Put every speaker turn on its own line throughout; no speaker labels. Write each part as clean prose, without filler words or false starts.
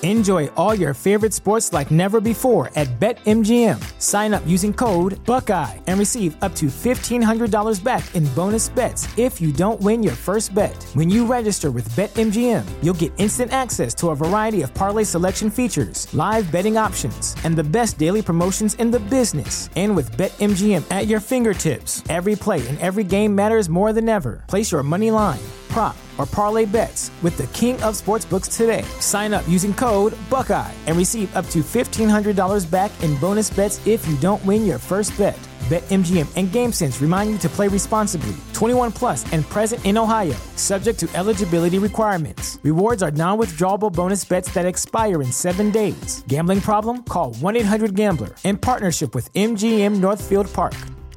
Enjoy all your favorite sports like never before at BetMGM. Sign up using code Buckeye and receive up to $1,500 back in bonus bets if you don't win your first bet. When you register with BetMGM, you'll get instant access to a variety of parlay selection features, live betting options, and the best daily promotions in the business. And with BetMGM at your fingertips, every play and every game matters more than ever. Place your money line, prop, or parlay bets with the king of sportsbooks today. Sign up using code Buckeye and receive up to $1,500 back in bonus bets if you don't win your first bet. BetMGM and GameSense remind you to play responsibly. 21 plus and present in Ohio, subject to eligibility requirements. Rewards are non-withdrawable bonus bets that expire in 7 days. Gambling problem? Call 1-800-GAMBLER. In partnership with MGM Northfield Park.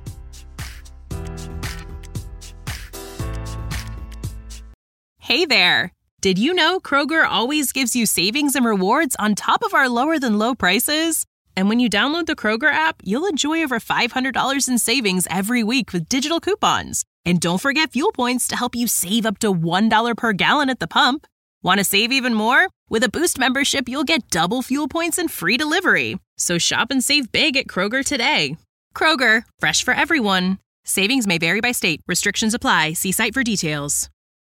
Hey there! Did you know Kroger always gives you savings and rewards on top of our lower than low prices? And when you download the Kroger app, you'll enjoy over $500 in savings every week with digital coupons. And don't forget fuel points to help you save up to $1 per gallon at the pump. Want to save even more? With a Boost membership, you'll get double fuel points and free delivery. So shop and save big at Kroger today. Kroger, fresh for everyone. Savings may vary by state. Restrictions apply. See site for details.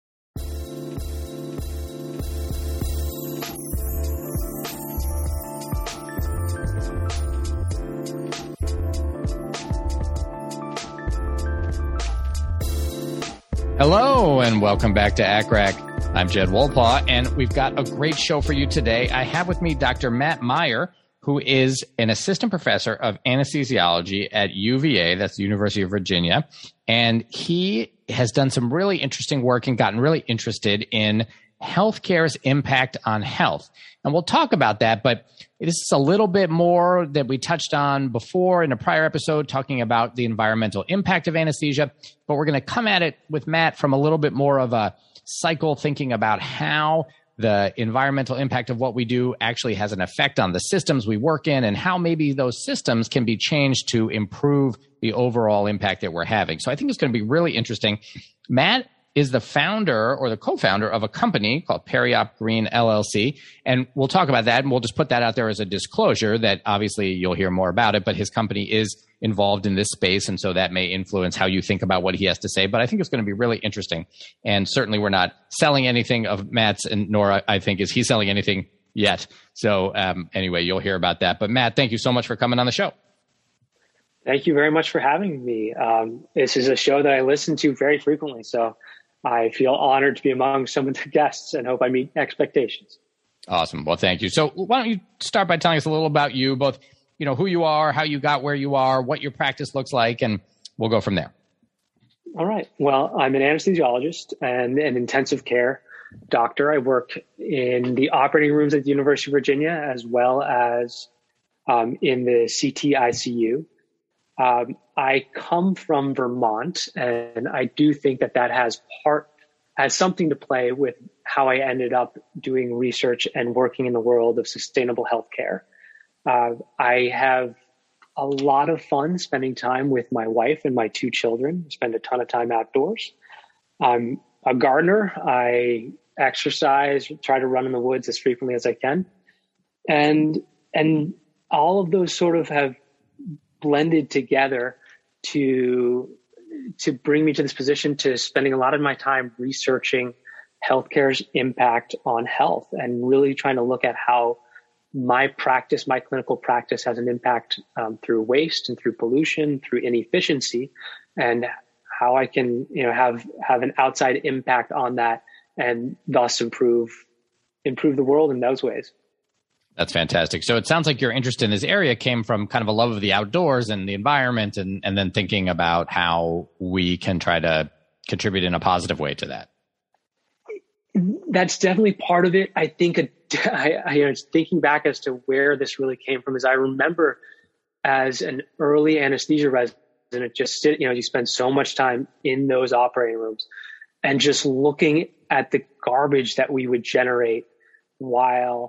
Hello, and welcome back to ACCRAC. I'm Jed Wolpaw, and we've got a great show for you today. I have with me Dr. Matt Meyer, who is an assistant professor of anesthesiology at UVA, that's the University of Virginia, and he has done some really interesting work and gotten really interested in healthcare's impact on health. And we'll talk about that, but this is a little bit more that we touched on before in a prior episode, talking about the environmental impact of anesthesia. But we're going to come at it with Matt from a little bit more of a cycle, thinking about how the environmental impact of what we do actually has an effect on the systems we work in, and how maybe those systems can be changed to improve the overall impact that we're having. So I think it's going to be really interesting. Matt is the founder or the co-founder of a company called Periop Green LLC. And we'll talk about that, and we'll just put that out there as a disclosure that obviously you'll hear more about it, but his company is involved in this space, and so that may influence how you think about what he has to say. But I think it's going to be really interesting. And certainly we're not selling anything of Matt's, and nor I think is he selling anything yet. So anyway, you'll hear about that. But Matt, thank you so much for coming on the show.
Thank you very much for having me. This is a show that I listen to very frequently, so I feel honored to be among some of the guests and hope I meet expectations.
Awesome. Well, thank you. So why don't you start by telling us a little about you, both, you know, who you are, how you got where you are, what your practice looks like, and we'll go from there.
All right. Well, I'm an anesthesiologist and an intensive care doctor. I work in the operating rooms at the University of Virginia, as well as in the CT ICU. I come from Vermont, and I do think that has something to play with how I ended up doing research and working in the world of sustainable healthcare. I have a lot of fun spending time with my wife and my 2 children. I spend a ton of time outdoors. I'm a gardener. I exercise, try to run in the woods as frequently as I can. And all of those sort of have blended together to bring me to this position, to spending a lot of my time researching healthcare's impact on health and really trying to look at how my clinical practice has an impact through waste and through pollution, through inefficiency, and how I can, have an outside impact on that and thus improve the world in those ways.
That's fantastic. So it sounds like your interest in this area came from kind of a love of the outdoors and the environment, and then thinking about how we can try to contribute in a positive way to that.
That's definitely part of it. I think thinking back as to where this really came from is I remember as an early anesthesia resident, you spend so much time in those operating rooms and just looking at the garbage that we would generate while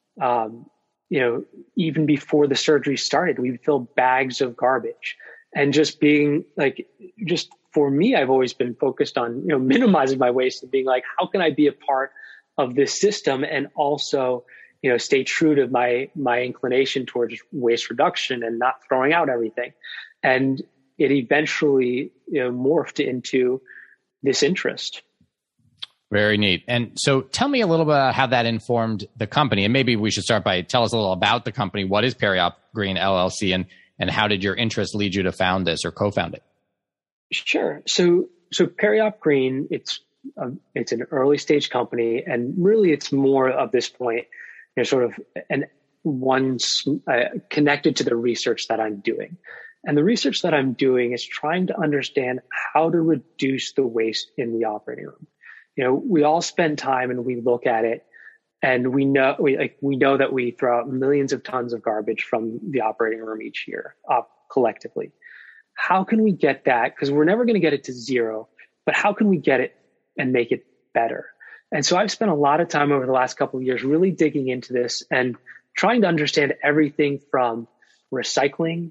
even before the surgery started, we would fill bags of garbage, and just being like, just for me, I've always been focused on, minimizing my waste and being like, how can I be a part of this system and also stay true to my inclination towards waste reduction and not throwing out everything. And it eventually, morphed into this interest.
Very neat. And so tell me a little bit about how that informed the company. And maybe we should start by tell us a little about the company. What is Periop Green LLC, and how did your interest lead you to found this or co-found it?
Sure. So Periop Green, it's an early stage company, and really it's more of this point, sort of connected to the research that I'm doing. And the research that I'm doing is trying to understand how to reduce the waste in the operating room. We all spend time and we look at it, and we know that we throw out millions of tons of garbage from the operating room each year, collectively. How can we get that? Because we're never going to get it to zero, but how can we get it and make it better? And so I've spent a lot of time over the last couple of years really digging into this and trying to understand everything from recycling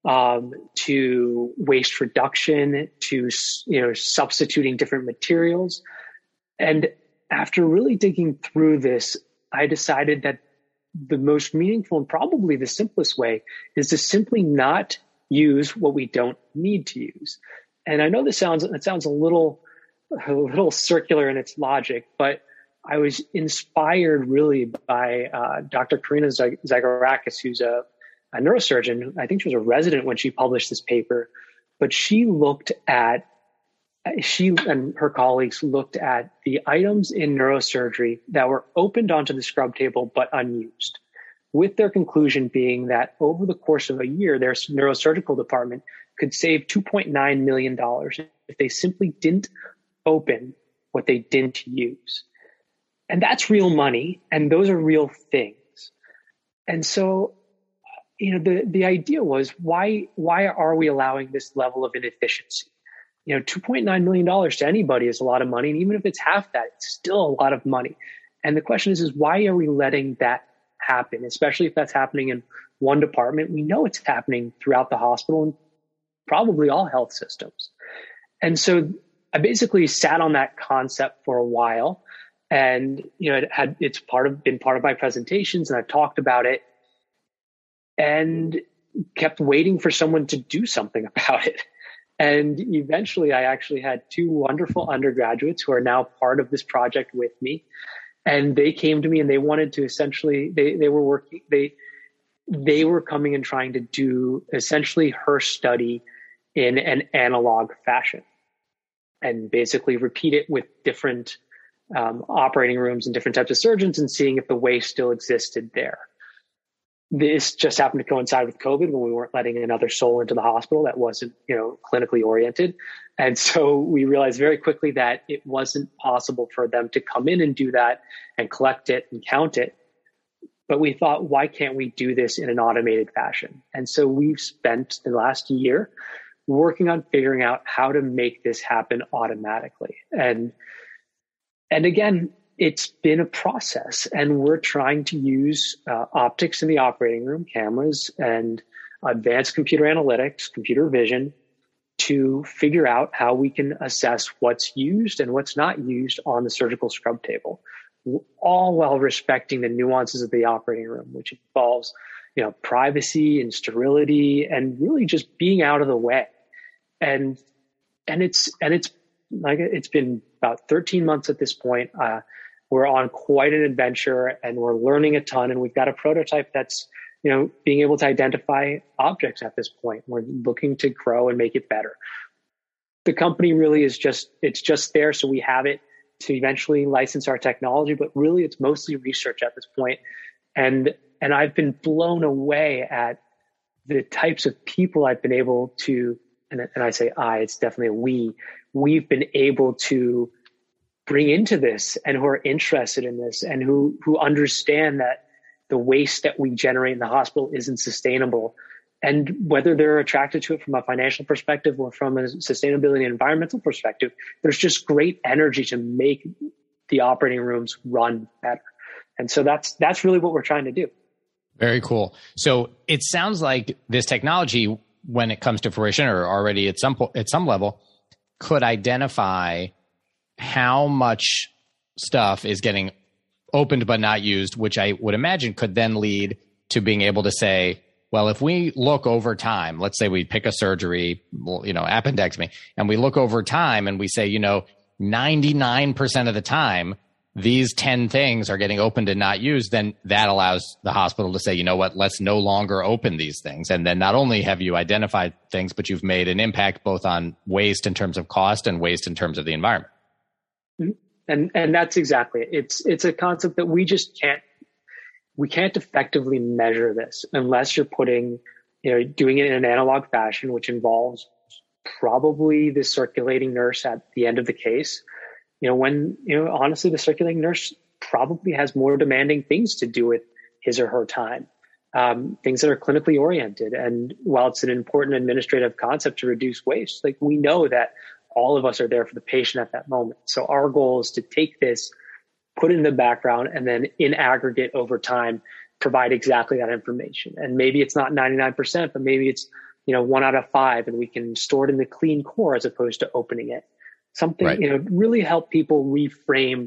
to waste reduction to substituting different materials. And after really digging through this, I decided that the most meaningful and probably the simplest way is to simply not use what we don't need to use. And I know it sounds a little circular in its logic, but I was inspired really by Dr. Karina Zagorakis, who's a neurosurgeon. I think she was a resident when she published this paper, but she and her colleagues looked at the items in neurosurgery that were opened onto the scrub table but unused, with their conclusion being that over the course of a year, their neurosurgical department could save $2.9 million if they simply didn't open what they didn't use. And that's real money, and those are real things. And so, the idea was, why are we allowing this level of inefficiency? $2.9 million to anybody is a lot of money. And even if it's half that, it's still a lot of money. And the question is why are we letting that happen? Especially if that's happening in one department. We know it's happening throughout the hospital and probably all health systems. And so I basically sat on that concept for a while, and, it's been part of my presentations, and I've talked about it and kept waiting for someone to do something about it. And eventually I actually had two wonderful undergraduates who are now part of this project with me. And they came to me and they wanted to essentially, they were coming and trying to do essentially her study in an analog fashion and basically repeat it with different operating rooms and different types of surgeons and seeing if the waste still existed there. This just happened to coincide with COVID when we weren't letting another soul into the hospital that wasn't, clinically oriented. And so we realized very quickly that it wasn't possible for them to come in and do that and collect it and count it. But we thought, why can't we do this in an automated fashion? And so we've spent the last year working on figuring out how to make this happen automatically. And again, it's been a process, and we're trying to use optics in the operating room, cameras, and advanced computer analytics, computer vision, to figure out how we can assess what's used and what's not used on the surgical scrub table, all while respecting the nuances of the operating room, which involves, privacy and sterility and really just being out of the way. And it's been about 13 months at this point. We're on quite an adventure, and we're learning a ton, and we've got a prototype that's, being able to identify objects at this point. We're looking to grow and make it better. The company really is it's just there so we have it to eventually license our technology, but really it's mostly research at this point. And I've been blown away at the types of people I've been able to, and I say it's definitely we've been able to bring into this, and who are interested in this, and who understand that the waste that we generate in the hospital isn't sustainable. And whether they're attracted to it from a financial perspective or from a sustainability and environmental perspective, there's just great energy to make the operating rooms run better. And so that's really what we're trying to do.
Very cool. So it sounds like this technology, when it comes to fruition, or already at some level, could identify how much stuff is getting opened but not used, which I would imagine could then lead to being able to say, well, if we look over time, let's say we pick a surgery, appendectomy, and we look over time and we say, 99% of the time, these 10 things are getting opened and not used, then that allows the hospital to say, you know what, let's no longer open these things. And then not only have you identified things, but you've made an impact both on waste in terms of cost and waste in terms of the environment.
And that's exactly it. It's a concept that we can't effectively measure this unless you're doing it in an analog fashion, which involves probably the circulating nurse at the end of the case. Honestly, the circulating nurse probably has more demanding things to do with his or her time, things that are clinically oriented. And while it's an important administrative concept to reduce waste, like we know that all of us are there for the patient at that moment. So our goal is to take this, put it in the background, and then in aggregate over time, provide exactly that information. And maybe it's not 99%, but maybe it's, 1 out of 5, and we can store it in the clean core as opposed to opening it. Something,
right.
Really help people reframe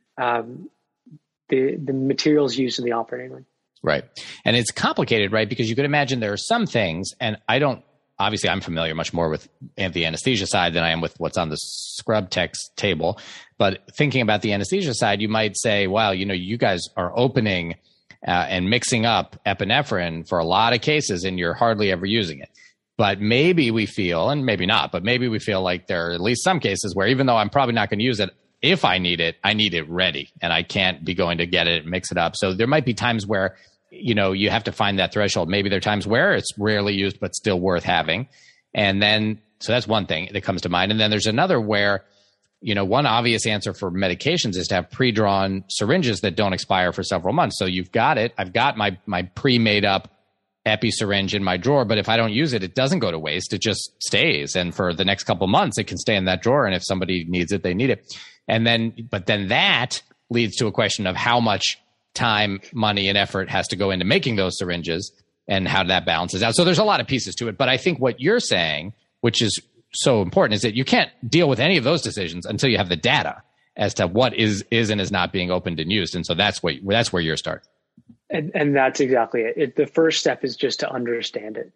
the materials used in the operating room.
Right. And it's complicated, right? Because you could imagine there are some things, and obviously I'm familiar much more with the anesthesia side than I am with what's on the scrub text table. But thinking about the anesthesia side, you might say, wow, you guys are opening and mixing up epinephrine for a lot of cases and you're hardly ever using it. But maybe we feel, and maybe not, but maybe we feel like there are at least some cases where even though I'm probably not going to use it, if I need it ready, and I can't be going to get it and mix it up. So there might be times where, you have to find that threshold. Maybe there are times where it's rarely used, but still worth having. And then, so that's one thing that comes to mind. And then there's another where, one obvious answer for medications is to have pre-drawn syringes that don't expire for several months. So you've got it. I've got my pre-made up epi syringe in my drawer, but if I don't use it, it doesn't go to waste. It just stays. And for the next couple of months, it can stay in that drawer. And if somebody needs it, they need it. But then that leads to a question of how much time, money, and effort has to go into making those syringes and how that balances out. So there's a lot of pieces to it. But I think what you're saying, which is so important, is that you can't deal with any of those decisions until you have the data as to what is and is not being opened and used. And so that's where you're starting.
And that's exactly it. The first step is just to understand it,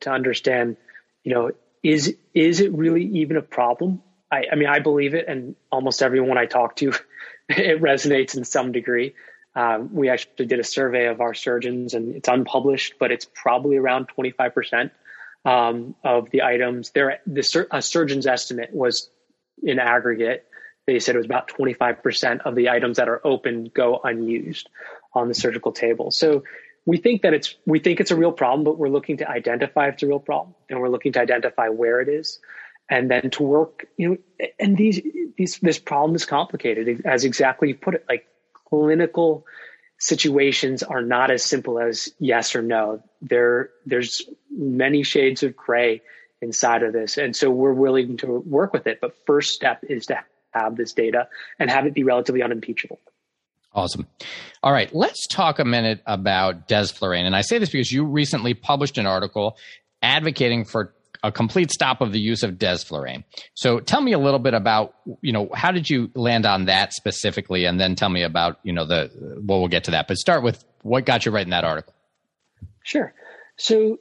is it really even a problem? I believe it. And almost everyone I talk to, it resonates in some degree. We actually did a survey of our surgeons, and it's unpublished, but it's probably around 25% of the items. A surgeon's estimate was in aggregate. They said it was about 25% of the items that are open go unused on the surgical table. So we think it's a real problem, but we're looking to identify if it's a real problem, and we're looking to identify where it is, and then to work. And this problem is complicated, as exactly you put it. Like, clinical situations are not as simple as yes or no. There's many shades of gray inside of this, and so we're willing to work with it. But first step is to have this data and have it be relatively unimpeachable.
Awesome. All right. Let's talk a minute about desflurane. And I say this because you recently published an article advocating for a complete stop of the use of desflurane. So tell me a little bit about, how did you land on that specifically? And then tell me about, we'll get to that. But start with what got you writing that article.
Sure. So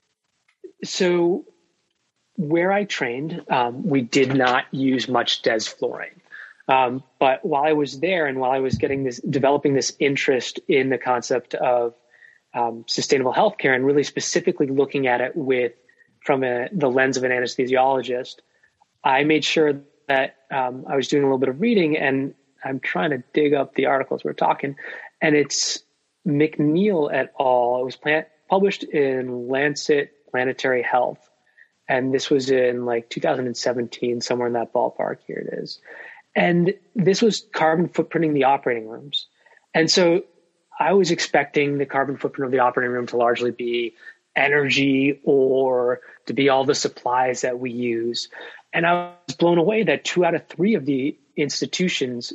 where I trained, we did not use much desflurane. But while I was there, and while I was developing this interest in the concept of sustainable healthcare, and really specifically looking at it from the lens of an anesthesiologist, I made sure that I was doing a little bit of reading, and I'm trying to dig up the articles we're talking, and it's McNeil et al. It was published in Lancet Planetary Health, and this was in 2017, somewhere in that ballpark. Here it is. And this was carbon footprinting the operating rooms. And so I was expecting the carbon footprint of the operating room to largely be energy or to be all the supplies that we use. And I was blown away that 2 out of 3 of the institutions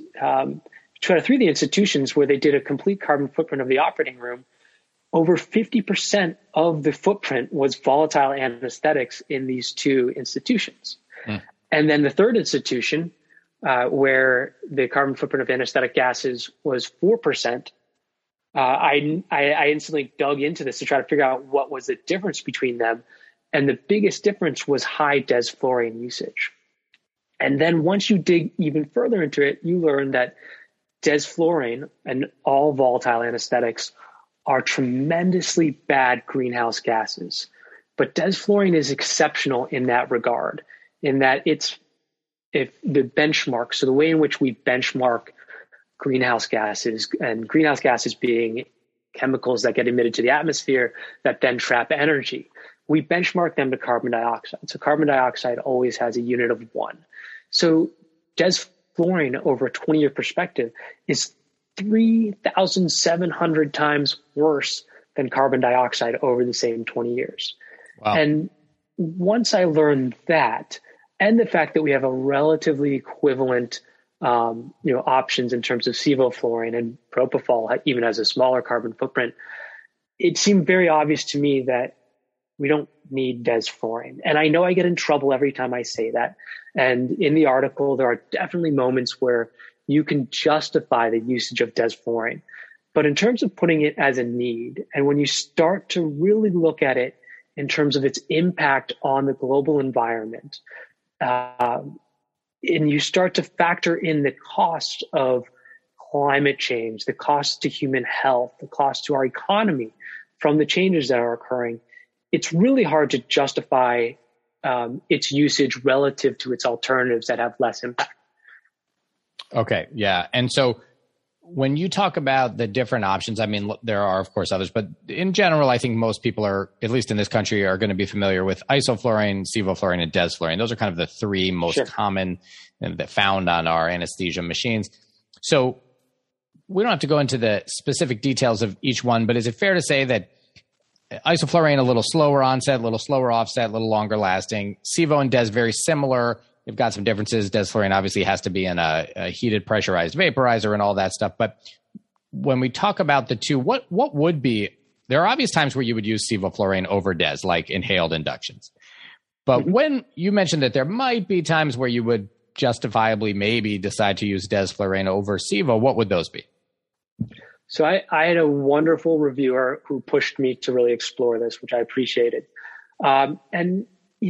where they did a complete carbon footprint of the operating room, over 50% of the footprint was volatile anesthetics in these 2 institutions. And then the third institution where the carbon footprint of anesthetic gases was 4%, I instantly dug into this to try to figure out what was the difference between them. And the biggest difference was high desflurane usage. And then once you dig even further into it, you learn that desflurane and all volatile anesthetics are tremendously bad greenhouse gases. But desflurane is exceptional in that regard, in that if the benchmark, so the way in which we benchmark greenhouse gases, and greenhouse gases being chemicals that get emitted to the atmosphere that then trap energy, we benchmark them to carbon dioxide. So carbon dioxide always has a unit of 1. So desflurane over a 20-year perspective is 3,700 times worse than carbon dioxide over the same 20 years.
Wow.
And once I learned that, and the fact that we have a relatively equivalent options in terms of sevoflurane and propofol, even has a smaller carbon footprint, it seemed very obvious to me that we don't need desflurane. And I know I get in trouble every time I say that. And in the article, there are definitely moments where you can justify the usage of desflurane. But in terms of putting it as a need, and when you start to really look at it in terms of its impact on the global environment, and you start to factor in the cost of climate change, the cost to human health, the cost to our economy from the changes that are occurring, it's really hard to justify its usage relative to its alternatives that have less impact.
Okay, yeah. And so when you talk about the different options, I mean, there are, of course, others, but in general, I think most people are, at least in this country, are going to be familiar with isoflurane, sevoflurane, and desflurane. Those are kind of the three most common that found on our anesthesia machines. So we don't have to go into the specific details of each one, but is it fair to say that isoflurane, a little slower onset, a little slower offset, a little longer lasting, sevo and des very similar? They've got some differences. Desflurane obviously has to be in a heated pressurized vaporizer and all that stuff. But when we talk about the two, what would be, there are obvious times where you would use sevoflurane over des, like inhaled inductions. But when you mentioned that there might be times where you would justifiably maybe decide to use desflurane over sevo, what would those be?
So I had a wonderful reviewer who pushed me to really explore this, which I appreciated. And,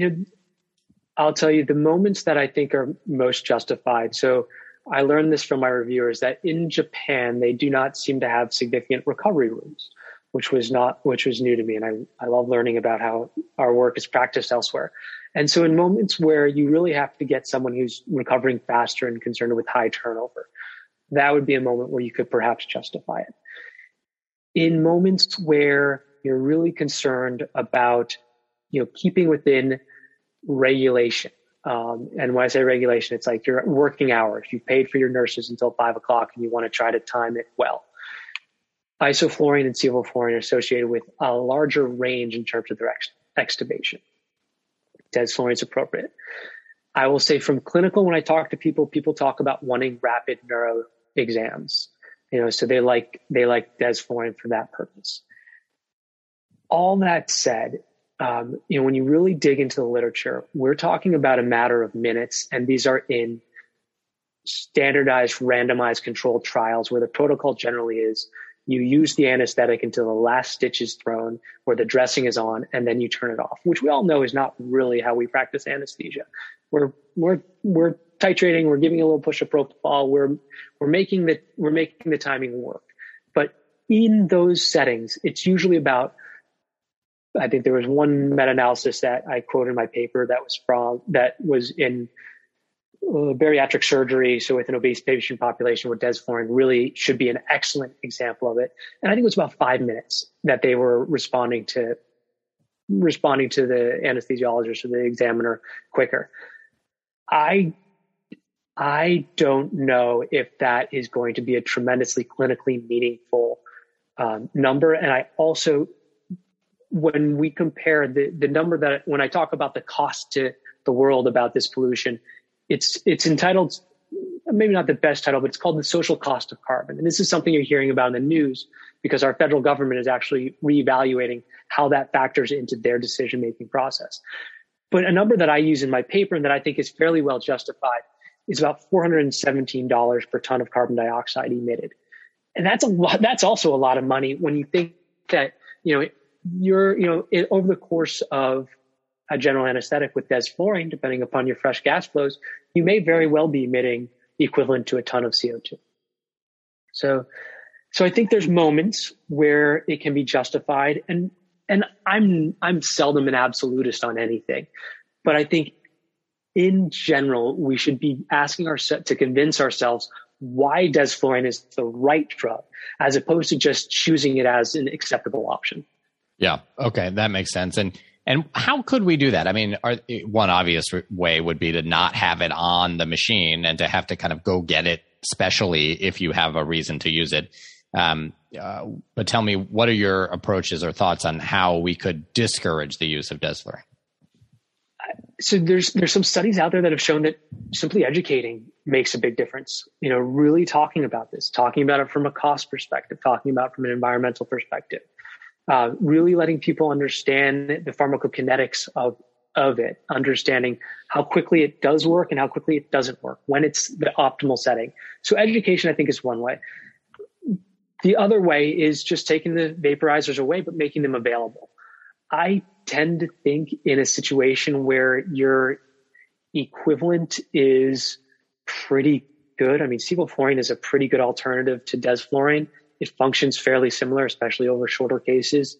I'll tell you the moments that I think are most justified. So I learned this from my reviewers that in Japan, they do not seem to have significant recovery rooms, which was new to me. And I love learning about how our work is practiced elsewhere. And so in moments where you really have to get someone who's recovering faster and concerned with high turnover, that would be a moment where you could perhaps justify it. In moments where you're really concerned about, keeping within regulation. And when I say regulation, it's like your working hours. You've paid for your nurses until 5 o'clock and you want to try to time it well. Isoflurane and sevoflurane are associated with a larger range in terms of their extubation. Desflurane is appropriate. I will say from clinical, when I talk to people talk about wanting rapid neuro exams. So they like desflurane for that purpose. All that said, when you really dig into the literature, we're talking about a matter of minutes, and these are in standardized, randomized controlled trials where the protocol generally is you use the anesthetic until the last stitch is thrown or the dressing is on, and then you turn it off, which we all know is not really how we practice anesthesia. We're titrating, we're giving a little push of propofol, we're making the timing work. But in those settings, it's usually about, I think there was one meta-analysis that I quoted in my paper that was in bariatric surgery, so with an obese patient population where desflurane really should be an excellent example of it. And I think it was about 5 minutes that they were responding to the anesthesiologist or the examiner quicker. I don't know if that is going to be a tremendously clinically meaningful number. And I also, when we compare the number that, when I talk about the cost to the world about this pollution, it's entitled, maybe not the best title, but it's called the social cost of carbon. And this is something you're hearing about in the news because our federal government is actually reevaluating how that factors into their decision-making process. But a number that I use in my paper and that I think is fairly well justified is about $417 per ton of carbon dioxide emitted. And that's a lot. That's also a lot of money when you think that, over the course of a general anesthetic with desflurane, depending upon your fresh gas flows, you may very well be emitting the equivalent to a ton of CO2. So I think there's moments where it can be justified, and I'm seldom an absolutist on anything, but I think in general, we should be asking ourselves to convince ourselves why desflurane is the right drug, as opposed to just choosing it as an acceptable option.
Yeah. Okay. That makes sense. And how could we do that? I mean, one obvious way would be to not have it on the machine and to have to kind of go get it specially if you have a reason to use it. But tell me, what are your approaches or thoughts on how we could discourage the use of desflurane?
So there's some studies out there that have shown that simply educating makes a big difference. Really talking about this, talking about it from a cost perspective, talking about it from an environmental perspective, really letting people understand the pharmacokinetics of it, understanding how quickly it does work and how quickly it doesn't work, when it's the optimal setting. So education, I think, is one way. The other way is just taking the vaporizers away, but making them available. I tend to think in a situation where your equivalent is pretty good. I mean, sevoflurane is a pretty good alternative to desflurane. It functions fairly similar, especially over shorter cases.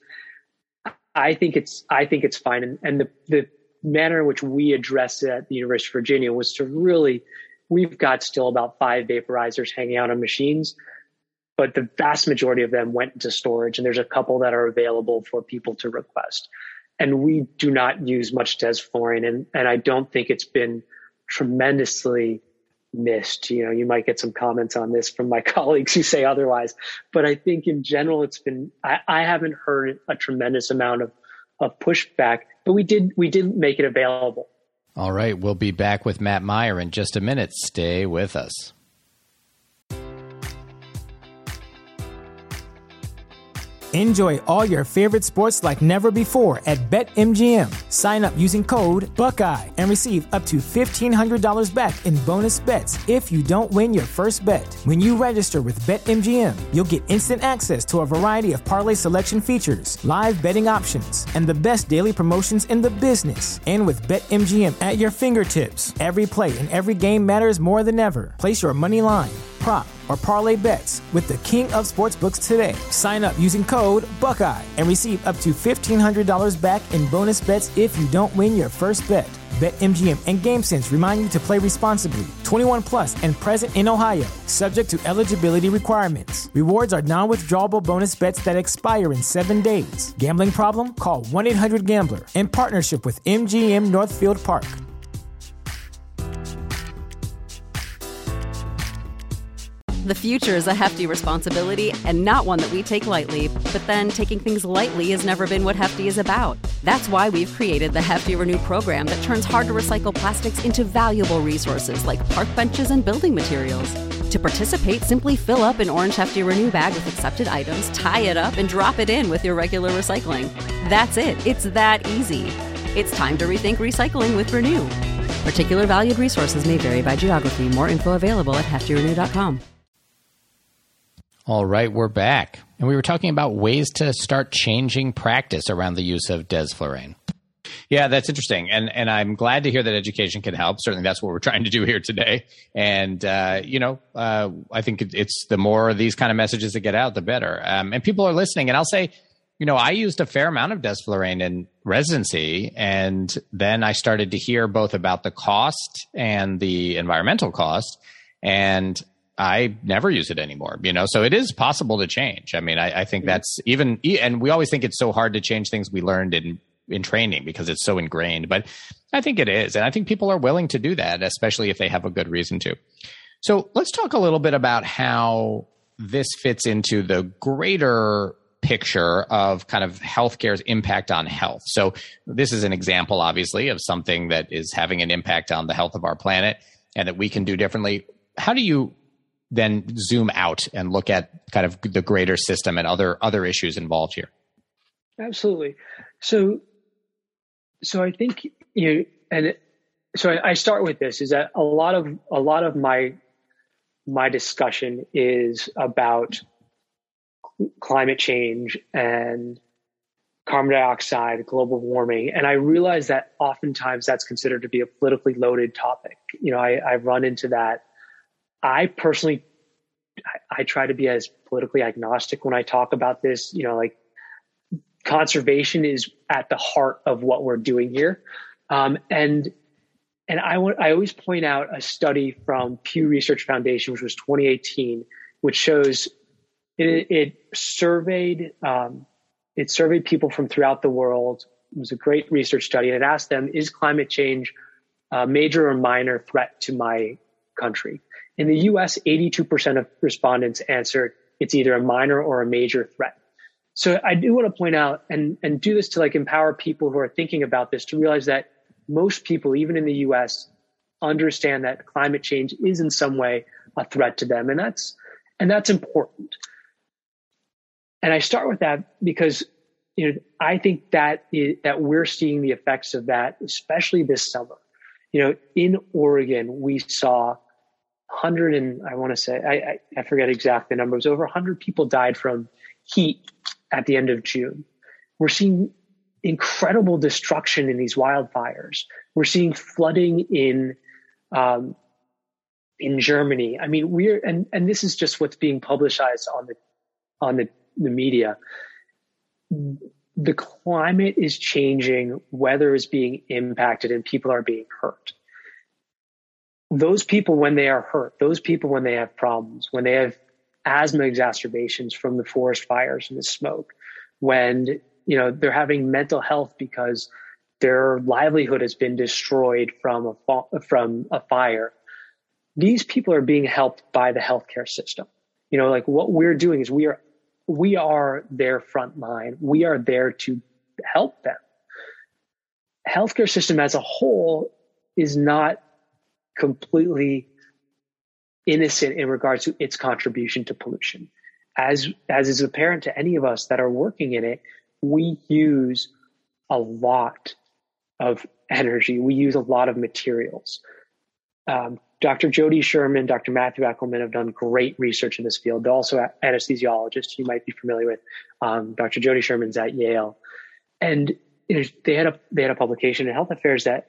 I think it's fine. And the manner in which we addressed it at the University of Virginia was to we've got still about 5 vaporizers hanging out on machines, but the vast majority of them went into storage, and there's a couple that are available for people to request. And we do not use much desflurane, and I don't think it's been tremendously missed. You might get some comments on this from my colleagues who say otherwise, but I think in general I haven't heard a tremendous amount of pushback, but we did make it available.
All right, we'll be back with Matt Meyer in just a minute. Stay with us.
Enjoy all your favorite sports like never before at BetMGM. Sign up using code Buckeye and receive up to $1,500 back in bonus bets if you don't win your first bet. When you register with BetMGM, you'll get instant access to a variety of parlay selection features, live betting options, and the best daily promotions in the business. And with BetMGM at your fingertips, every play and every game matters more than ever. Place your money line, prop, or parlay bets with the king of sportsbooks today. Sign up using code Buckeye and receive up to $1,500 back in bonus bets if you don't win your first bet. BetMGM and GameSense remind you to play responsibly. 21 plus and present in Ohio, subject to eligibility requirements. Rewards are non-withdrawable bonus bets that expire in 7 days. Gambling problem? Call 1-800-GAMBLER. In partnership with MGM Northfield Park.
The future is a hefty responsibility and not one that we take lightly. But then taking things lightly has never been what Hefty is about. That's why we've created the Hefty Renew program that turns hard-to-recycle plastics into valuable resources like park benches and building materials. To participate, simply fill up an orange Hefty Renew bag with accepted items, tie it up, and drop it in with your regular recycling. That's it. It's that easy. It's time to rethink recycling with Renew. Particular valued resources may vary by geography. More info available at heftyrenew.com.
All right, we're back. And we were talking about ways to start changing practice around the use of desflurane. Yeah, that's interesting. And I'm glad to hear that education can help. Certainly that's what we're trying to do here today. And, I think it's the more of these kind of messages that get out, the better. And people are listening. And I'll say, I used a fair amount of desflurane in residency. And then I started to hear both about the cost and the environmental cost. And I never use it anymore, so it is possible to change. I mean, I think that's and we always think it's so hard to change things we learned in training because it's so ingrained, but I think it is. And I think people are willing to do that, especially if they have a good reason to. So let's talk a little bit about how this fits into the greater picture of kind of healthcare's impact on health. So this is an example, obviously, of something that is having an impact on the health of our planet and that we can do differently. How do you then zoom out and look at kind of the greater system and other issues involved here?
Absolutely. So I think, and I start with this, is that a lot of my discussion is about climate change and carbon dioxide, global warming. And I realize that oftentimes that's considered to be a politically loaded topic. I've run into that. I personally, I try to be as politically agnostic when I talk about this. Like, conservation is at the heart of what we're doing here. And I always point out a study from Pew Research Foundation, which was 2018, which shows it surveyed people from throughout the world. It was a great research study, and it asked them, is climate change a major or minor threat to my country? In the US, 82% of respondents answered it's either a minor or a major threat. So I do want to point out and do this to like empower people who are thinking about this, to realize that most people, even in the US, understand that climate change is in some way a threat to them. And that's important. And I start with that because, I think that we're seeing the effects of that, especially this summer. In Oregon, we saw I forget exact the numbers, over 100 people died from heat at the end of June. We're seeing incredible destruction in these wildfires. We're seeing flooding in Germany. I mean, and this is just what's being publicized on the media. The climate is changing, weather is being impacted, and people are being hurt. Those people, when they are hurt, those people, when they have problems, when they have asthma exacerbations from the forest fires and the smoke, when they're having mental health because their livelihood has been destroyed from a fire, these people are being helped by the healthcare system. Like, what we're doing is we are their front line. We are there to help them. Healthcare system as a whole is not completely innocent in regards to its contribution to pollution. As is apparent to any of us that are working in it, we use a lot of energy. We use a lot of materials. Dr. Jody Sherman, Dr. Matthew Eckelman have done great research in this field. They're also anesthesiologists you might be familiar with. Dr. Jody Sherman's at Yale. And they had a publication in Health Affairs that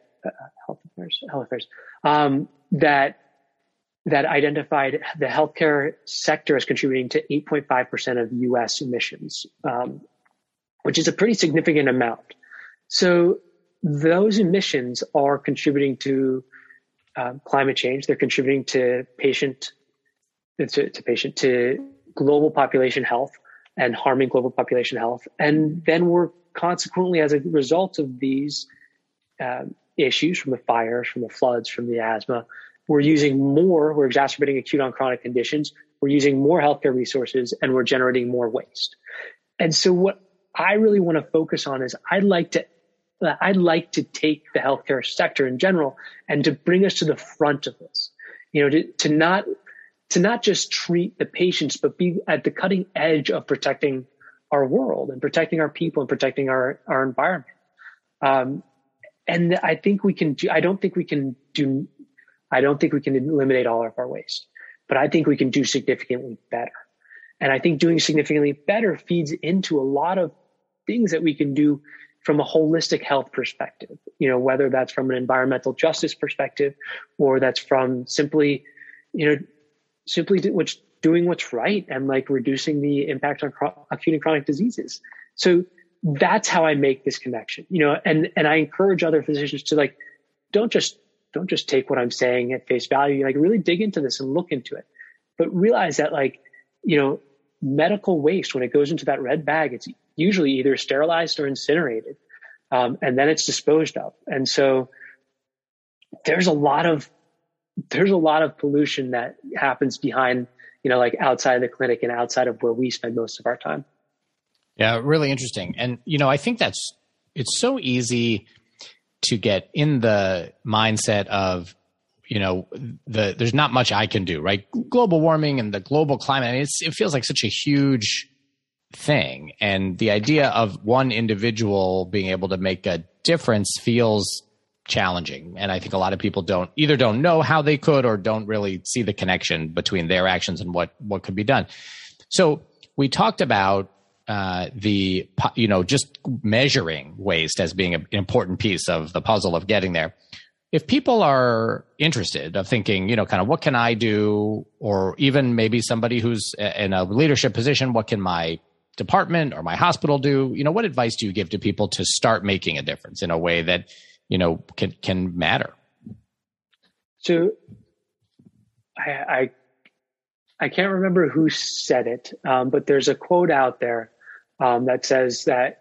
identified the healthcare sector as contributing to 8.5% of U.S. emissions, which is a pretty significant amount. So those emissions are contributing to climate change. They're contributing to global population health and harming global population health. And then we're consequently, as a result of these issues, from the fires, from the floods, from the asthma, we're exacerbating acute on chronic conditions. We're using more healthcare resources, and we're generating more waste. And so what I really want to focus on is I'd like to take the healthcare sector in general and to bring us to the front of this, to not just treat the patients, but be at the cutting edge of protecting our world and protecting our people and protecting our environment. And I think we can do, I don't think we can eliminate all of our waste, but I think we can do significantly better. And I think doing significantly better feeds into a lot of things that we can do from a holistic health perspective, whether that's from an environmental justice perspective, or that's from simply doing what's right and like reducing the impact on acute and chronic diseases. So that's how I make this connection, and I encourage other physicians to don't just take what I'm saying at face value, really dig into this and look into it, but realize that medical waste, when it goes into that red bag, it's usually either sterilized or incinerated. And then it's disposed of. And so there's a lot of pollution that happens behind, outside the clinic and outside of where we spend most of our time.
Yeah, really interesting. And, I think it's so easy to get in the mindset of, there's not much I can do, right? Global warming and the global climate. I mean, it feels like such a huge thing. And the idea of one individual being able to make a difference feels challenging. And I think a lot of people don't know how they could or don't really see the connection between their actions and what could be done. So we talked about just measuring waste as being an important piece of the puzzle of getting there. If people are interested of thinking, kind of what can I do, or even maybe somebody who's in a leadership position, what can my department or my hospital do? What advice do you give to people to start making a difference in a way that, can matter?
So I can't remember who said it, but there's a quote out there that says that,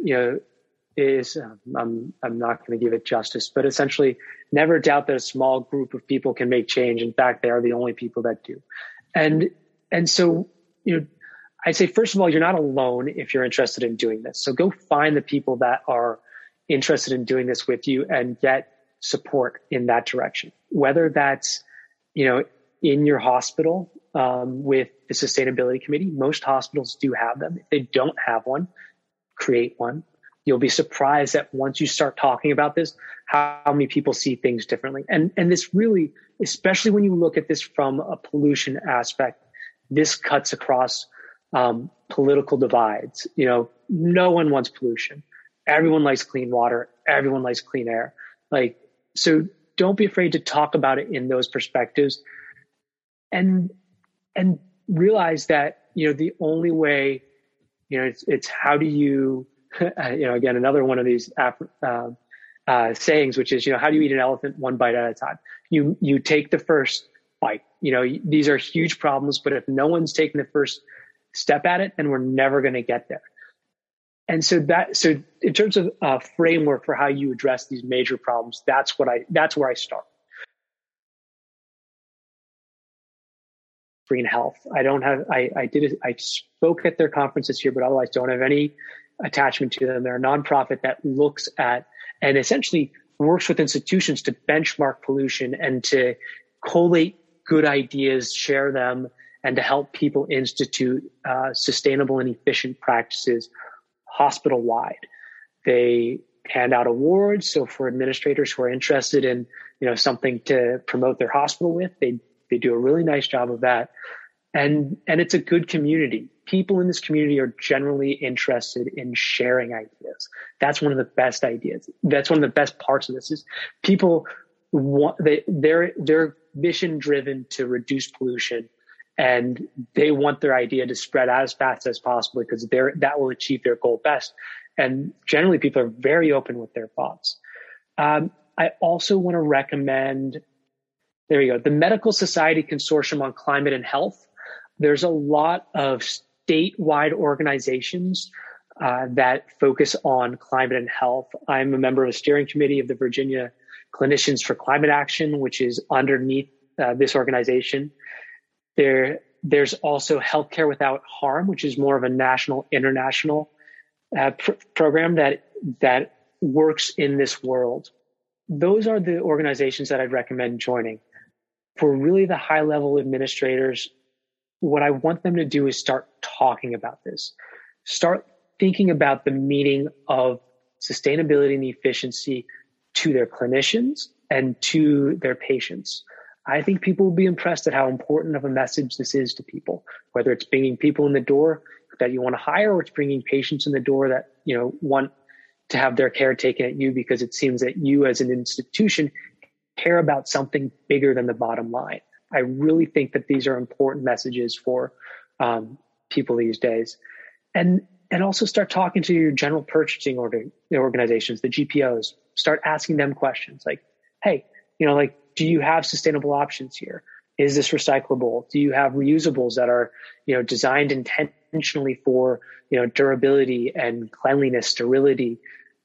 I'm not going to give it justice, but essentially never doubt that a small group of people can make change. In fact, they are the only people that do. And so, I'd say, first of all, you're not alone if you're interested in doing this. So go find the people that are interested in doing this with you and get support in that direction, whether that's, in your hospital, with the sustainability committee. Most hospitals do have them. If they don't have one, create one. You'll be surprised that once you start talking about this, how many people see things differently. And this really, especially when you look at this from a pollution aspect, this cuts across political divides. No one wants pollution. Everyone likes clean water. Everyone likes clean air. So don't be afraid to talk about it in those perspectives, and realize that, the only way, it's how do you, again, another one of these sayings, which is, how do you eat an elephant one bite at a time? You take the first bite. These are huge problems, but if no one's taking the first step at it, then we're never going to get there. And so in terms of a framework for how you address these major problems, that's where I start. Green Health. I spoke at their conference this year, but otherwise don't have any attachment to them. They're a nonprofit that looks at and essentially works with institutions to benchmark pollution and to collate good ideas, share them, and to help people institute sustainable and efficient practices hospital-wide. They hand out awards. So for administrators who are interested in, something to promote their hospital with, they do a really nice job of that. And it's a good community. People in this community are generally interested in sharing ideas. That's one of the best ideas. That's one of the best parts of this is people they're mission driven to reduce pollution, and they want their idea to spread out as fast as possible because that will achieve their goal best. And generally people are very open with their thoughts. I also want to recommend, there you go, the Medical Society Consortium on Climate and Health. There's a lot of statewide organizations that focus on climate and health. I'm a member of a steering committee of the Virginia Clinicians for Climate Action, which is underneath this organization. There's also Healthcare Without Harm, which is more of a national, international program that works in this world. Those are the organizations that I'd recommend joining. For really the high-level administrators, what I want them to do is start talking about this. Start thinking about the meaning of sustainability and efficiency to their clinicians and to their patients. I think people will be impressed at how important of a message this is to people, whether it's bringing people in the door that you want to hire or it's bringing patients in the door that, want to have their care taken at you because it seems that you as an institution care about something bigger than the bottom line. I really think that these are important messages for people these days. And also start talking to your general purchasing organizations, the GPOs. Start asking them questions like, hey, do you have sustainable options here? Is this recyclable? Do you have reusables that are, designed intentionally for, durability and cleanliness, sterility?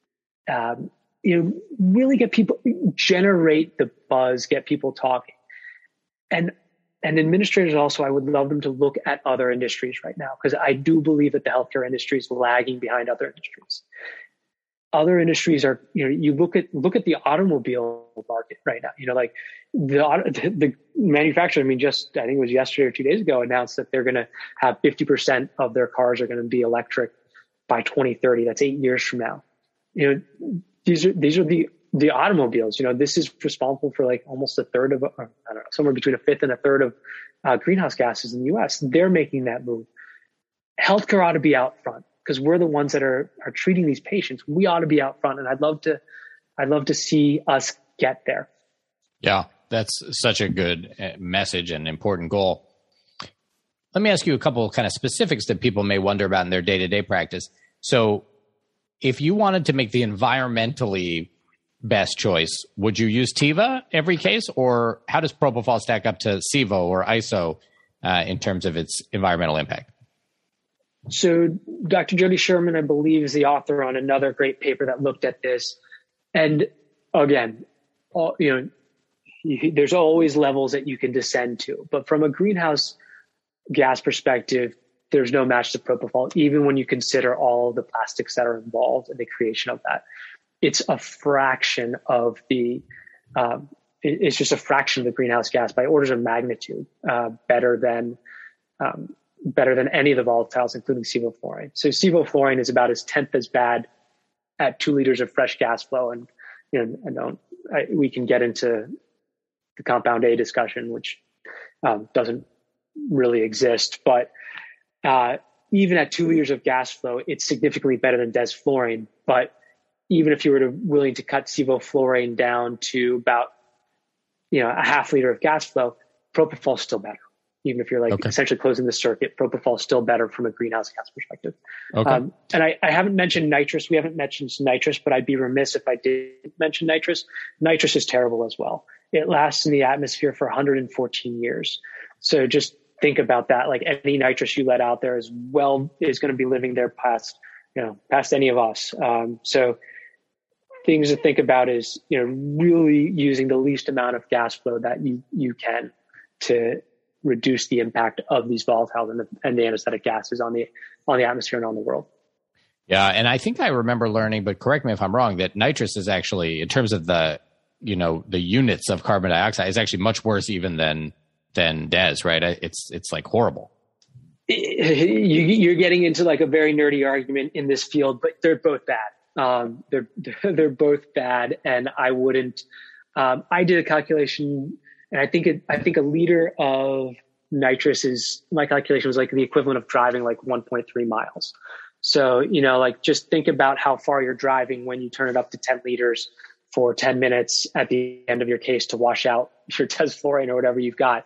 Really get people, generate the buzz, get people talking. And administrators also, I would love them to look at other industries right now, because I do believe that the healthcare industry is lagging behind other industries. Other industries are, you look at the automobile market right now, like the manufacturer, I think it was yesterday or 2 days ago, announced that they're going to have 50% of their cars are going to be electric by 2030. That's 8 years from now. These are the the automobiles, this is responsible for like almost a third of, I don't know, somewhere between a fifth and a third of greenhouse gases in the US. They're making that move. Healthcare ought to be out front because we're the ones that are treating these patients. We ought to be out front. And I'd love to see us get there.
Yeah, that's such a good message and important goal. Let me ask you a couple of kind of specifics that people may wonder about in their day-to-day practice. So if you wanted to make the environmentally best choice, would you use TIVA every case, or how does propofol stack up to SIVO or ISO in terms of its environmental impact?
So Dr. Jody Sherman, I believe, is the author on another great paper that looked at this. And again, there's always levels that you can descend to. But from a greenhouse gas perspective, there's no match to propofol, even when you consider all the plastics that are involved in the creation of that. It's a fraction of it's just a fraction of the greenhouse gas by orders of magnitude better than any of the volatiles, including sevoflurane. So sevoflurane is about 1/10 as bad at 2 liters of fresh gas flow. And, we can get into the compound A discussion, which doesn't really exist. But even at 2 liters of gas flow, it's significantly better than desflurane. But even if you were willing to cut sevoflurane down to about, a half liter of gas flow, propofol is still better. Even if you're essentially closing the circuit, propofol is still better from a greenhouse gas perspective. Okay. And I haven't mentioned nitrous. We haven't mentioned nitrous, but I'd be remiss if I did mention nitrous. Nitrous is terrible as well. It lasts in the atmosphere for 114 years. So just think about that. Like any nitrous you let out there is going to be living there past any of us. So things to think about is, really using the least amount of gas flow that you can to reduce the impact of these volatiles and the anesthetic gases on the atmosphere and on the world.
Yeah. And I think I remember learning, but correct me if I'm wrong, that nitrous is actually, in terms of the units of carbon dioxide, is actually much worse even than DES, right? It's like horrible.
You're getting into like a very nerdy argument in this field, but they're both bad. They're both bad. And I wouldn't, I did a calculation, and I think a liter of nitrous my calculation was like the equivalent of driving like 1.3 miles. So, just think about how far you're driving when you turn it up to 10 liters for 10 minutes at the end of your case to wash out your desflurane or whatever you've got.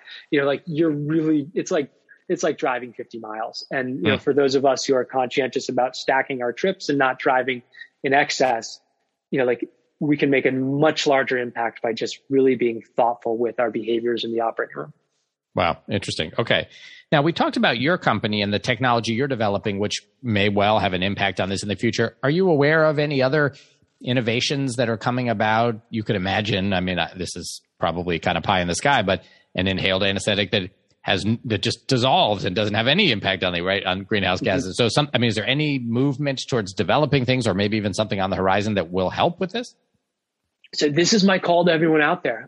It's like driving 50 miles. And, for those of us who are conscientious about stacking our trips and not driving in excess, we can make a much larger impact by just really being thoughtful with our behaviors in the operating room.
Wow. Interesting. Okay. Now, we talked about your company and the technology you're developing, which may well have an impact on this in the future. Are you aware of any other innovations that are coming about? You could imagine, this is probably kind of pie in the sky, but an inhaled anesthetic that just dissolves and doesn't have any impact on greenhouse gases. So is there any movement towards developing things, or maybe even something on the horizon that will help with this?
So this is my call to everyone out there.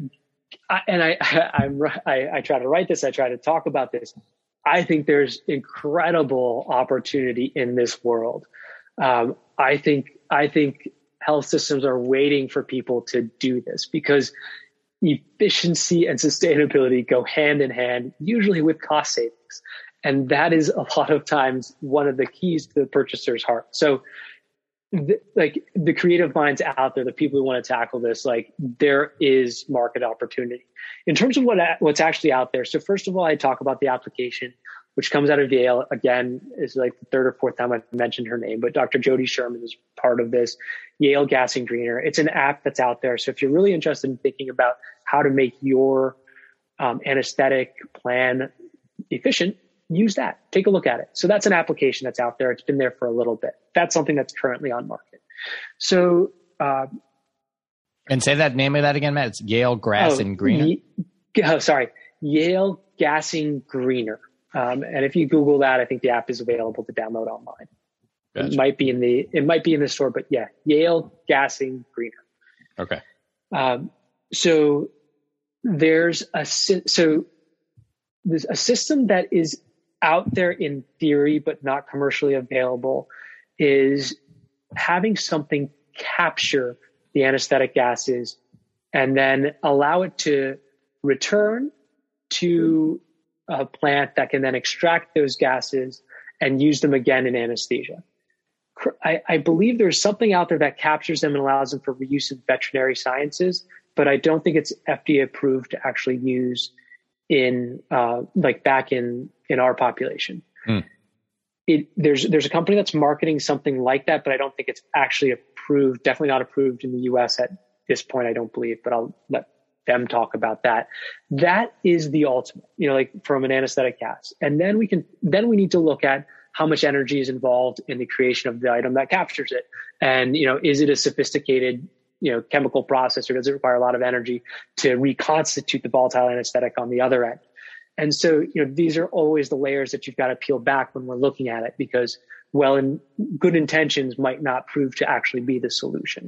I try to write this. I try to talk about this. I think there's incredible opportunity in this world. I think health systems are waiting for people to do this because efficiency and sustainability go hand in hand, usually with cost savings. And that is a lot of times one of the keys to the purchaser's heart. So the creative minds out there, the people who want to tackle this, there is market opportunity in terms of what's actually out there. So first of all, I talk about the application, which comes out of Yale. Again, is like the third or fourth time I've mentioned her name, but Dr. Jody Sherman is part of this. Yale Gassing Greener. It's an app that's out there. So if you're really interested in thinking about how to make your anesthetic plan efficient, use that. Take a look at it. So that's an application that's out there. It's been there for a little bit. That's something that's currently on market. So,
and say that name of that again, Matt. It's Yale Gassing Greener.
Yale Gassing Greener. And if you Google that, I think the app is available to download online. Gotcha. It might be in the store, but yeah, Yale Gassing Greener.
Okay.
So there's a system that is out there in theory, but not commercially available, is having something capture the anesthetic gases, and then allow it to return to a plant that can then extract those gases and use them again in anesthesia. I believe there's something out there that captures them and allows them for reuse in veterinary sciences, but I don't think it's FDA approved to actually use in back in our population. There's a company that's marketing something like that, but I don't think it's actually approved, definitely not approved in the US at this point, I don't believe, but I'll let them talk about that. That is the ultimate, from an anesthetic gas. And then we need to look at how much energy is involved in the creation of the item that captures it. And, is it a sophisticated, chemical process, or does it require a lot of energy to reconstitute the volatile anesthetic on the other end? And so, these are always the layers that you've got to peel back when we're looking at it, because good intentions might not prove to actually be the solution.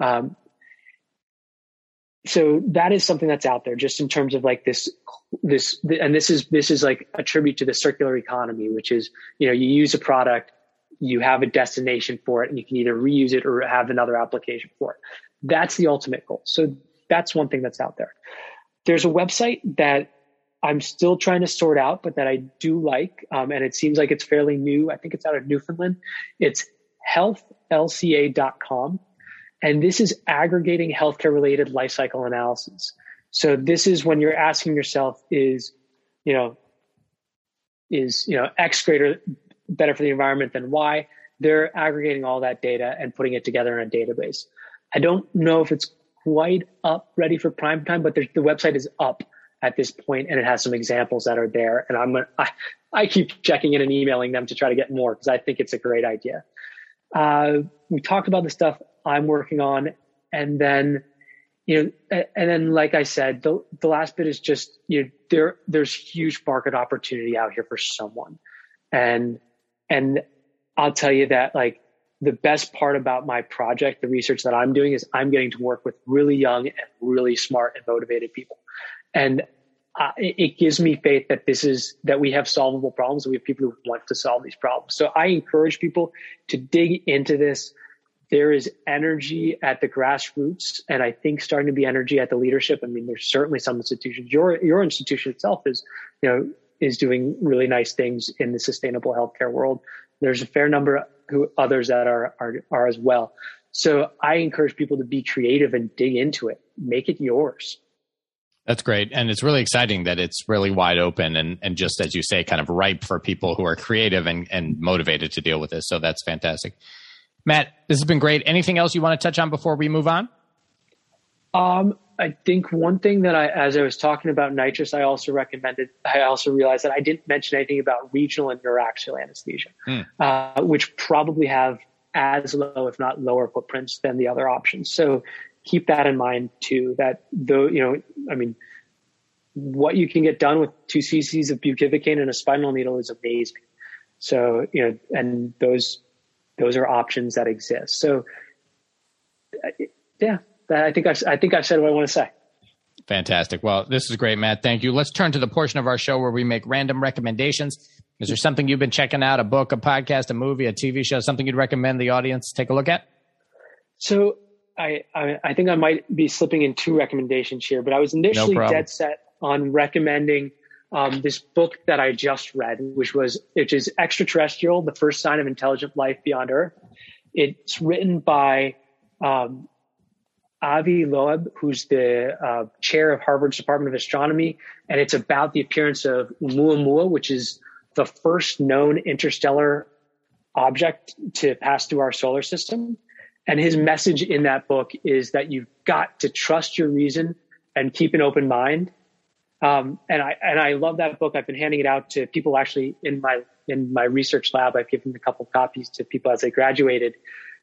So that is something that's out there, just in terms of like this, and this is like a tribute to the circular economy, which is, you use a product, you have a destination for it, and you can either reuse it or have another application for it. That's the ultimate goal. So that's one thing that's out there. There's a website that I'm still trying to sort out, but that I do like, and it seems like it's fairly new. I think it's out of Newfoundland. It's healthlca.com. And this is aggregating healthcare related life cycle analysis. So this is when you're asking yourself, is X better for the environment than Y? They're aggregating all that data and putting it together in a database. I don't know if it's quite up ready for prime time, but the website is up at this point, and it has some examples that are there. And I keep checking in and emailing them to try to get more, because I think it's a great idea. We talked about the stuff I'm working on, and then, like I said, the last bit is just, there's huge market opportunity out here for someone. And I'll tell you that, like, the best part about my project, the research that I'm doing, is I'm getting to work with really young and really smart and motivated people. And it gives me faith that we have solvable problems, and we have people who want to solve these problems. So I encourage people to dig into this. There is energy at the grassroots, and I think starting to be energy at the leadership. I mean, there's certainly some institutions. Your institution itself is doing really nice things in the sustainable healthcare world. There's a fair number of others that are as well. So I encourage people to be creative and dig into it. Make it yours.
That's great. And it's really exciting that it's really wide open and just, as you say, kind of ripe for people who are creative and motivated to deal with this. So that's fantastic. Matt, this has been great. Anything else you want to touch on before we move on?
I think one thing that as I was talking about nitrous, I also realized that I didn't mention anything about regional and neuroaxial anesthesia, which probably have as low, if not lower footprints than the other options. So keep that in mind too, that what you can get done with 2 cc's of bupivacaine and a spinal needle is amazing. So, and those are options that exist. So yeah, I think I've said what I want to say.
Fantastic. Well, this is great, Matt. Thank you. Let's turn to the portion of our show where we make random recommendations. Is there something you've been checking out, a book, a podcast, a movie, a TV show, something you'd recommend the audience take a look at?
So I think I might be slipping in 2 recommendations here, but I was initially dead set on recommending this book that I just read, which is Extraterrestrial: The First Sign of Intelligent Life Beyond Earth. It's written by Avi Loeb, who's the chair of Harvard's Department of Astronomy, and it's about the appearance of Oumuamua, which is the first known interstellar object to pass through our solar system. And his message in that book is that you've got to trust your reason and keep an open mind. And I love that book. I've been handing it out to people actually in my research lab. I've given a couple of copies to people as they graduated.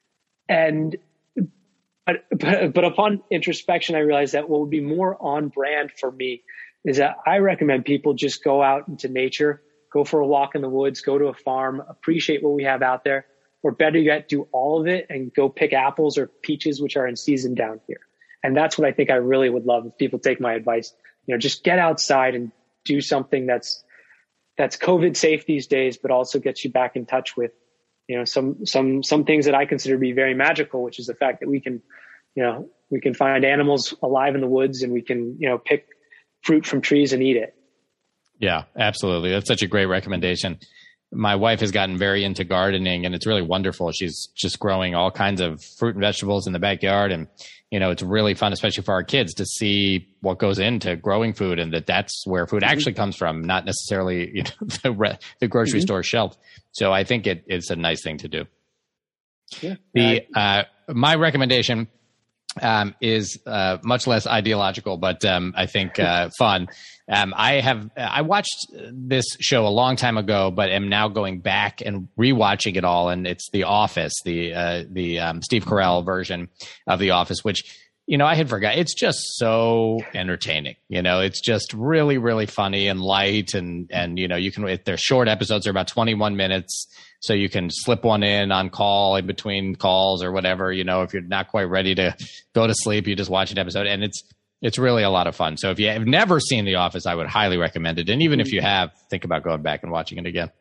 But upon introspection, I realized that what would be more on brand for me is that I recommend people just go out into nature, go for a walk in the woods, go to a farm, appreciate what we have out there, or better yet, do all of it and go pick apples or peaches, which are in season down here. And that's what I think I really would love if people take my advice. Just get outside and do something that's COVID safe these days, but also gets you back in touch with, some things that I consider to be very magical, which is the fact that we can, we can find animals alive in the woods, and we can, pick fruit from trees and eat it.
Yeah, absolutely. That's such a great recommendation. My wife has gotten very into gardening, and it's really wonderful. She's just growing all kinds of fruit and vegetables in the backyard. And, it's really fun, especially for our kids, to see what goes into growing food, and that's where food actually comes from, not necessarily the grocery store shelf. So I think it's a nice thing to do. Yeah. My recommendation is much less ideological, but I think fun. I watched this show a long time ago, but am now going back and rewatching it all. And it's The Office, the Steve Carell version of The Office, which, I had forgot. It's just so entertaining. It's just really, really funny and light. And you can, they're short episodes, they're about 21 minutes. So you can slip one in on call in between calls or whatever, if you're not quite ready to go to sleep, you just watch an episode, and it's really a lot of fun. So if you have never seen The Office, I would highly recommend it. And even if you have, think about going back and watching it again.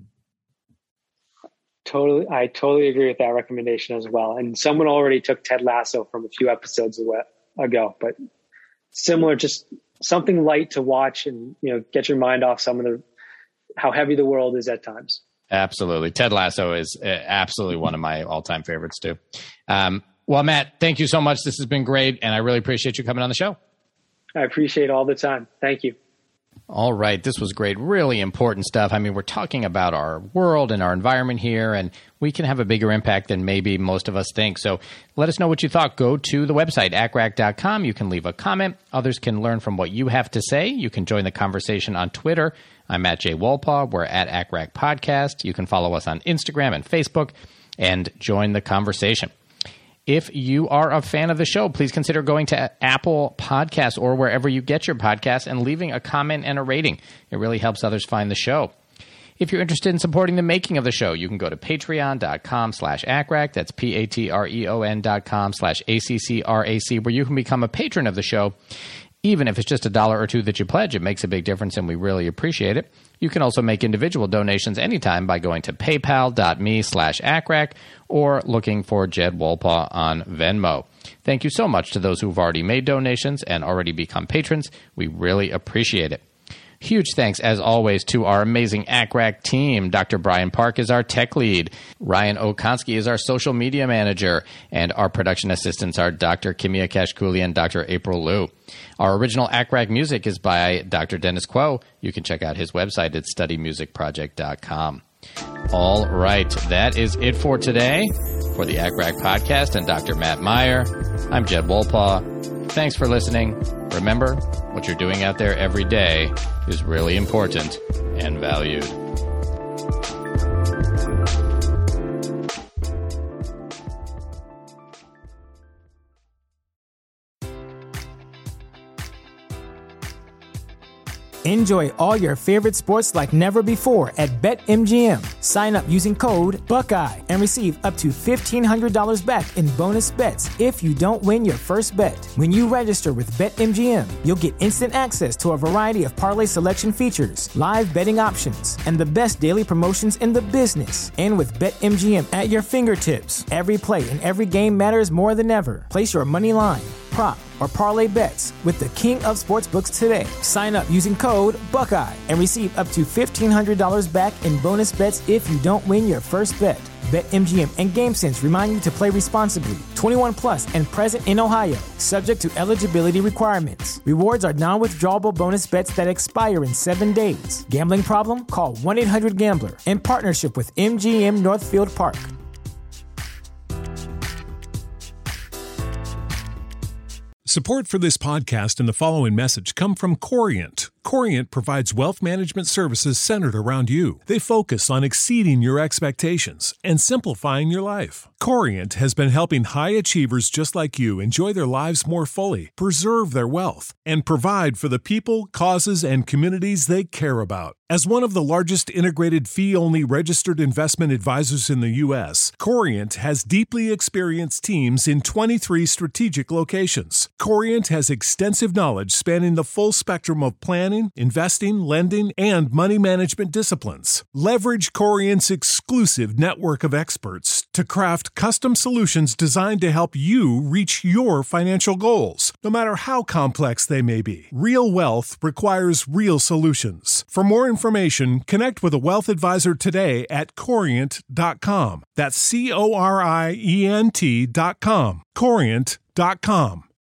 I totally agree with that recommendation as well. And someone already took Ted Lasso from a few episodes ago, but similar, just something light to watch and, get your mind off how heavy the world is at times.
Absolutely. Ted Lasso is absolutely one of my all-time favorites too. Well, Matt, thank you so much. This has been great, and I really appreciate you coming on the show.
I appreciate all the time. Thank you.
All right. This was great. Really important stuff. I mean, we're talking about our world and our environment here, and we can have a bigger impact than maybe most of us think. So let us know what you thought. Go to the website, acrac.com. You can leave a comment. Others can learn from what you have to say. You can join the conversation on Twitter. I'm at Jay Wolpaw. We're at ACRAC Podcast. You can follow us on Instagram and Facebook and join the conversation. If you are a fan of the show, please consider going to Apple Podcasts or wherever you get your podcasts and leaving a comment and a rating. It really helps others find the show. If you're interested in supporting the making of the show, you can go to patreon.com/ACRAC. That's patreon.com/ACCRAC, where you can become a patron of the show. Even if it's just $1 or $2 that you pledge, it makes a big difference, and we really appreciate it. You can also make individual donations anytime by going to paypal.me/ACRAC or looking for Jed Wolpaw on Venmo. Thank you so much to those who've already made donations and already become patrons. We really appreciate it. Huge thanks, as always, to our amazing ACRAC team. Dr. Brian Park is our tech lead. Ryan Okonsky is our social media manager. And our production assistants are Dr. Kimia Kashkuli and Dr. April Liu. Our original ACRAC music is by Dr. Dennis Quo. You can check out his website at studymusicproject.com. All right, that is it for today. For the ACRAC Podcast and Dr. Matt Meyer, I'm Jed Wolpaw. Thanks for listening. Remember, what you're doing out there every day is really important and valued.
Enjoy all your favorite sports like never before at BetMGM. Sign up using code Buckeye and receive up to $1,500 back in bonus bets if you don't win your first bet. When you register with BetMGM, you'll get instant access to a variety of parlay selection features, live betting options, and the best daily promotions in the business. And with BetMGM at your fingertips, every play and every game matters more than ever. Place your money line, prop, or parlay bets with the king of sportsbooks today. Sign up using code Buckeye and receive up to $1,500 back in bonus bets if you don't win your first bet. BetMGM and GameSense remind you to play responsibly. 21 plus and present in Ohio, subject to eligibility requirements. Rewards are non-withdrawable bonus bets that expire in 7 days. Gambling problem? Call 1-800-GAMBLER. In partnership with MGM Northfield Park.
Support for this podcast and the following message come from Corient. Corient provides wealth management services centered around you. They focus on exceeding your expectations and simplifying your life. Corient has been helping high achievers just like you enjoy their lives more fully, preserve their wealth, and provide for the people, causes, and communities they care about. As one of the largest integrated fee-only registered investment advisors in the U.S., Corient has deeply experienced teams in 23 strategic locations. Corient has extensive knowledge spanning the full spectrum of plan planning, investing, lending, and money management disciplines. Leverage Corient's exclusive network of experts to craft custom solutions designed to help you reach your financial goals, no matter how complex they may be. Real wealth requires real solutions. For more information, connect with a wealth advisor today at Corient.com. That's Corient.com. Corient.com.